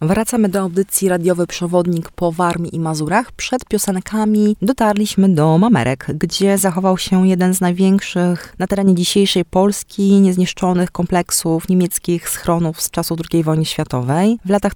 Wracamy do audycji Radiowy Przewodnik po Warmii i Mazurach. Przed piosenkami dotarliśmy do Mamerek, gdzie zachował się jeden z największych na terenie dzisiejszej Polski niezniszczonych kompleksów niemieckich schronów z czasów II wojny światowej. W latach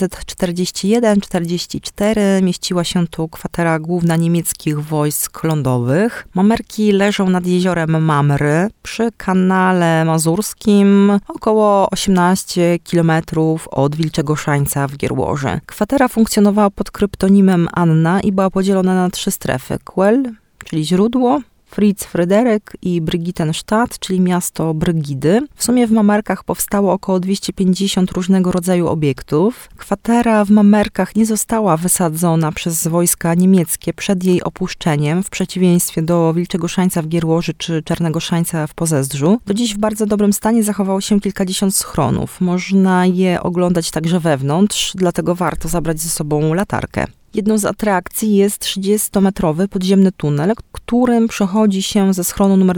1941-44 mieściła się tu kwatera główna niemieckich wojsk lądowych. Mamerki leżą nad jeziorem Mamry przy kanale mazurskim, około 18 km od Wilczego Szańca w Gierłoży. Kwatera funkcjonowała pod kryptonimem Anna i była podzielona na 3 strefy. Quell, czyli źródło, Fritz Fryderyk i Brygittenstadt, czyli miasto Brygidy. W sumie w Mamerkach powstało około 250 różnego rodzaju obiektów. Kwatera w Mamerkach nie została wysadzona przez wojska niemieckie przed jej opuszczeniem, w przeciwieństwie do Wilczego Szańca w Gierłoży czy Czarnego Szańca w Pozezdrzu. Do dziś w bardzo dobrym stanie zachowało się kilkadziesiąt schronów. Można je oglądać także wewnątrz, dlatego warto zabrać ze sobą latarkę. Jedną z atrakcji jest 30-metrowy podziemny tunel, którym przechodzi się ze schronu numer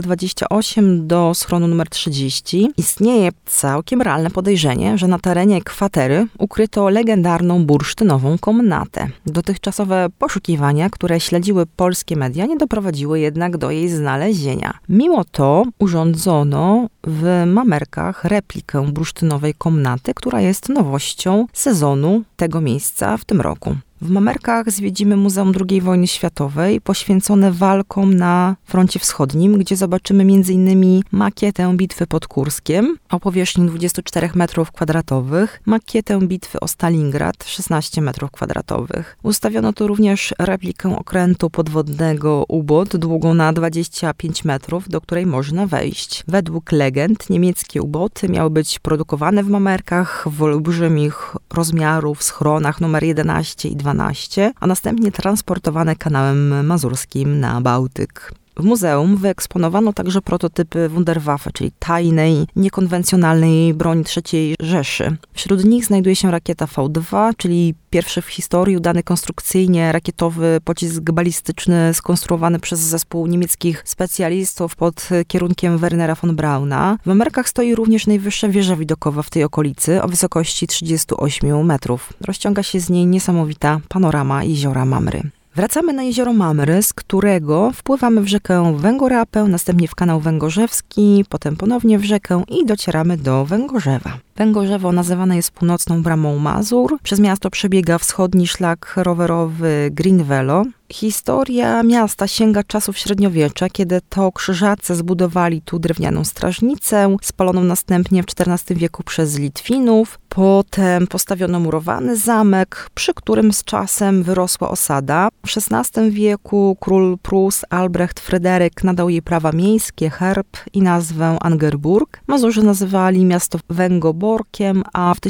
28 do schronu numer 30. Istnieje całkiem realne podejrzenie, że na terenie kwatery ukryto legendarną bursztynową komnatę. Dotychczasowe poszukiwania, które śledziły polskie media, nie doprowadziły jednak do jej znalezienia. Mimo to urządzono w Mamerkach replikę bursztynowej komnaty, która jest nowością sezonu tego miejsca w tym roku. W Mamerkach zwiedzimy Muzeum II wojny światowej poświęcone walkom na froncie wschodnim, gdzie zobaczymy m.in. makietę bitwy pod Kurskiem o powierzchni 24 m2, makietę bitwy o Stalingrad 16 m2. Ustawiono tu również replikę okrętu podwodnego U-Boot długą na 25 metrów, do której można wejść. Według legend niemieckie U-Boty miały być produkowane w Mamerkach w olbrzymich rozmiarów schronach numer 11 i 12, a następnie transportowane kanałem mazurskim na Bałtyk. W muzeum wyeksponowano także prototypy Wunderwaffe, czyli tajnej, niekonwencjonalnej broni III Rzeszy. Wśród nich znajduje się rakieta V2, czyli pierwszy w historii udany konstrukcyjnie rakietowy pocisk balistyczny skonstruowany przez zespół niemieckich specjalistów pod kierunkiem Wernera von Brauna. W Mamerkach stoi również najwyższa wieża widokowa w tej okolicy o wysokości 38 metrów. Rozciąga się z niej niesamowita panorama jeziora Mamry. Wracamy na jezioro Mamry, z którego wpływamy w rzekę Węgorapę, następnie w kanał Węgorzewski, potem ponownie w rzekę i docieramy do Węgorzewa. Węgorzewo nazywane jest północną bramą Mazur. Przez miasto przebiega wschodni szlak rowerowy Green Velo. Historia miasta sięga czasów średniowiecza, kiedy to krzyżacy zbudowali tu drewnianą strażnicę, spaloną następnie w XIV wieku przez Litwinów. Potem postawiono murowany zamek, przy którym z czasem wyrosła osada. W XVI wieku król Prus Albrecht Fryderyk nadał jej prawa miejskie, herb i nazwę Angerburg. Mazurzy nazywali miasto Węgoborkiem, a w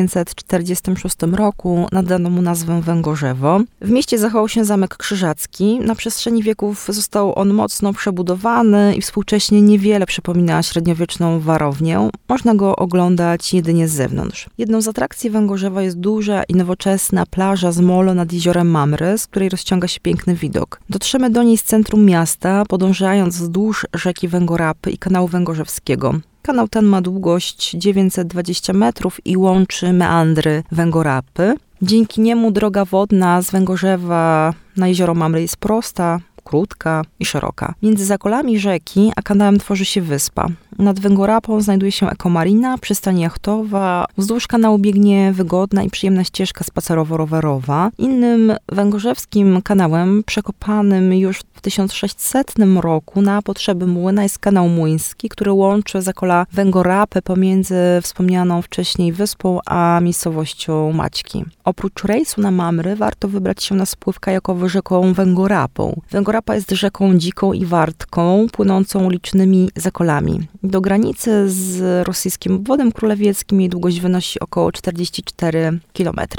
1946 roku nadano mu nazwę Węgorzewo. W mieście zachował się zamek krzyżacki. Na przestrzeni wieków został on mocno przebudowany i współcześnie niewiele przypomina średniowieczną warownię. Można go oglądać jedynie z zewnątrz. Jedną z atrakcji Węgorzewa jest duża i nowoczesna plaża z molo nad jeziorem Mamry, z której rozciąga się piękny widok. Dotrzemy do niej z centrum miasta, podążając wzdłuż rzeki Węgorapy i kanału Węgorzewskiego. Kanał ten ma długość 920 metrów i łączy meandry Węgorapy. Dzięki niemu droga wodna z Węgorzewa na jezioro Mamry jest prosta, krótka i szeroka. Między zakolami rzeki a kanałem tworzy się wyspa. Nad Węgorapą znajduje się ekomarina, przystań jachtowa. Wzdłuż kanału biegnie wygodna i przyjemna ścieżka spacerowo-rowerowa. Innym węgorzewskim kanałem, przekopanym już w 1600 roku na potrzeby młyna, jest kanał młyński, który łączy zakola Węgorapę pomiędzy wspomnianą wcześniej wyspą a miejscowością Maćki. Oprócz rejsu na Mamry warto wybrać się na spływ kajakowy rzeką Węgorapą. Węgorapa jest rzeką dziką i wartką, płynącą licznymi zakolami. Do granicy z rosyjskim obwodem królewieckim jej długość wynosi około 44 km.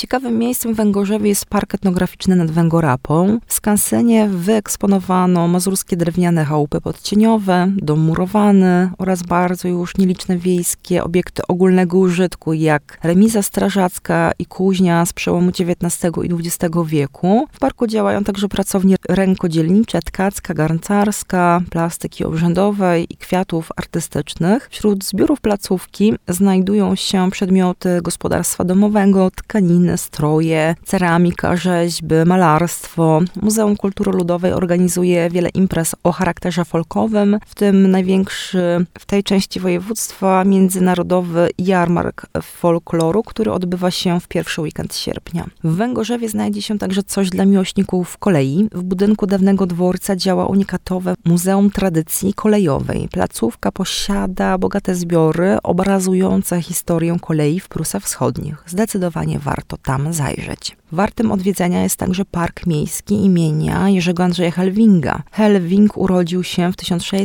Ciekawym miejscem w Węgorzewie jest park etnograficzny nad Węgorapą. W skansenie wyeksponowano mazurskie drewniane chałupy podcieniowe, dom murowany oraz bardzo już nieliczne wiejskie obiekty ogólnego użytku, jak remiza strażacka i kuźnia z przełomu XIX i XX wieku. W parku działają także pracownie rękodzielnicze, tkacka, garncarska, plastyki obrzędowej i kwiatów artystycznych. Wśród zbiorów placówki znajdują się przedmioty gospodarstwa domowego, tkaniny, stroje, ceramika, rzeźby, malarstwo. Muzeum Kultury Ludowej organizuje wiele imprez o charakterze folkowym, w tym największy w tej części województwa międzynarodowy jarmark folkloru, który odbywa się w pierwszy weekend sierpnia. W Węgorzewie znajdzie się także coś dla miłośników kolei. W budynku dawnego dworca działa unikatowe Muzeum Tradycji Kolejowej. Placówka posiada bogate zbiory obrazujące historię kolei w Prusach Wschodnich. Zdecydowanie warto tam zajrzeć. Wartym odwiedzenia jest także Park Miejski imienia Jerzego Andrzeja Helwinga. Helwing urodził się w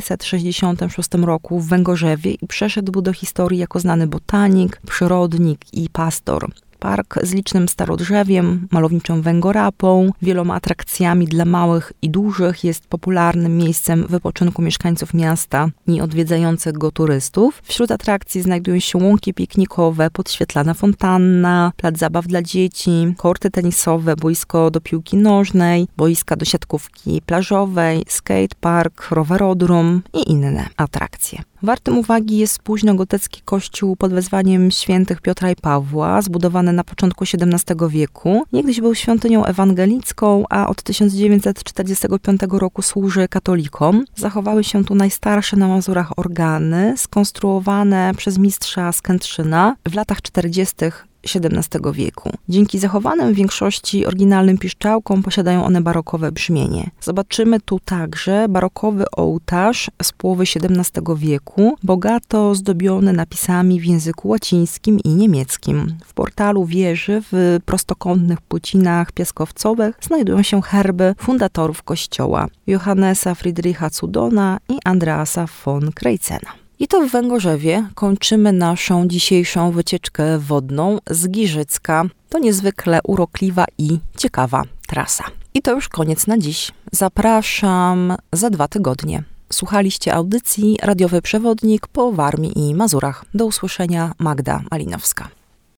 1666 roku w Węgorzewie i przeszedł do historii jako znany botanik, przyrodnik i pastor. Park z licznym starodrzewiem, malowniczą węgorapą, wieloma atrakcjami dla małych i dużych jest popularnym miejscem wypoczynku mieszkańców miasta i odwiedzających go turystów. Wśród atrakcji znajdują się łąki piknikowe, podświetlana fontanna, plac zabaw dla dzieci, korty tenisowe, boisko do piłki nożnej, boiska do siatkówki plażowej, skatepark, rowerodrom i inne atrakcje. Wartym uwagi jest późnogotecki kościół pod wezwaniem świętych Piotra i Pawła, zbudowany na początku XVII wieku. Niegdyś był świątynią ewangelicką, a od 1945 roku służy katolikom. Zachowały się tu najstarsze na Mazurach organy, skonstruowane przez mistrza z Kętrzyna w latach 40. XVII wieku. Dzięki zachowanym w większości oryginalnym piszczałkom posiadają one barokowe brzmienie. Zobaczymy tu także barokowy ołtarz z połowy XVII wieku, bogato zdobiony napisami w języku łacińskim i niemieckim. W portalu wieży w prostokątnych płycinach piaskowcowych znajdują się herby fundatorów kościoła Johannesa Friedricha Cudona i Andreasa von Krejcena. I to w Węgorzewie kończymy naszą dzisiejszą wycieczkę wodną z Giżycka. To niezwykle urokliwa i ciekawa trasa. I to już koniec na dziś. Zapraszam za 2 tygodnie. Słuchaliście audycji Radiowy Przewodnik po Warmii i Mazurach. Do usłyszenia, Magda Malinowska.